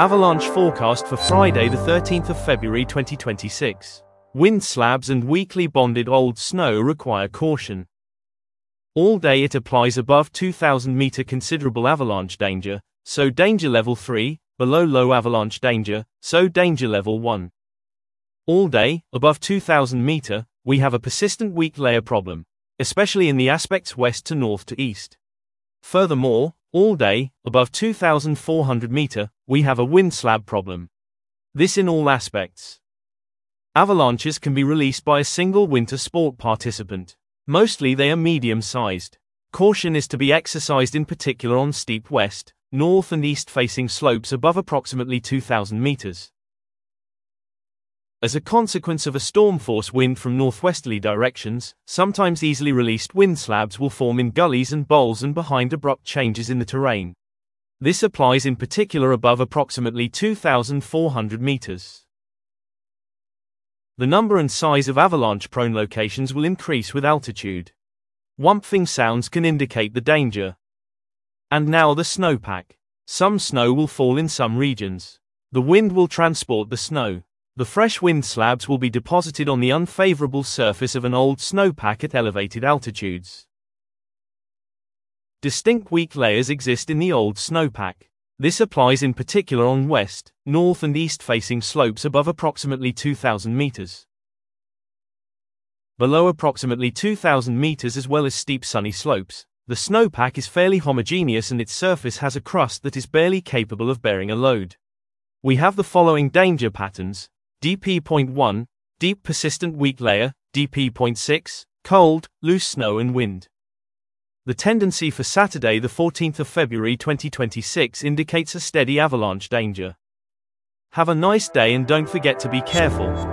Avalanche forecast for Friday the 13th of February 2026. Wind slabs and weakly bonded old snow require caution. All day it applies above 2,000 meter considerable avalanche danger, so danger level 3, below low avalanche danger, so danger level 1. All day, above 2,000 meter, we have a persistent weak layer problem, especially in the aspects west to north to east. Furthermore, all day, above 2,400 meter, we have a wind slab problem. This in all aspects. Avalanches can be released by a single winter sport participant. Mostly they are medium-sized. Caution is to be exercised in particular on steep west, north and east-facing slopes above approximately 2,000 meters. As a consequence of a storm-force wind from northwesterly directions, sometimes easily released wind slabs will form in gullies and bowls and behind abrupt changes in the terrain. This applies in particular above approximately 2,400 meters. The number and size of avalanche-prone locations will increase with altitude. Whumping sounds can indicate the danger. And now the snowpack. Some snow will fall in some regions. The wind will transport the snow. The fresh wind slabs will be deposited on the unfavorable surface of an old snowpack at elevated altitudes. Distinct weak layers exist in the old snowpack. This applies in particular on west, north and east-facing slopes above approximately 2,000 meters. Below approximately 2,000 meters as well as steep sunny slopes, the snowpack is fairly homogeneous and its surface has a crust that is barely capable of bearing a load. We have the following danger patterns: DP.1, deep persistent weak layer, DP.6, cold, loose snow and wind. The tendency for Saturday the 14th of February 2026 indicates a steady avalanche danger. Have a nice day and don't forget to be careful.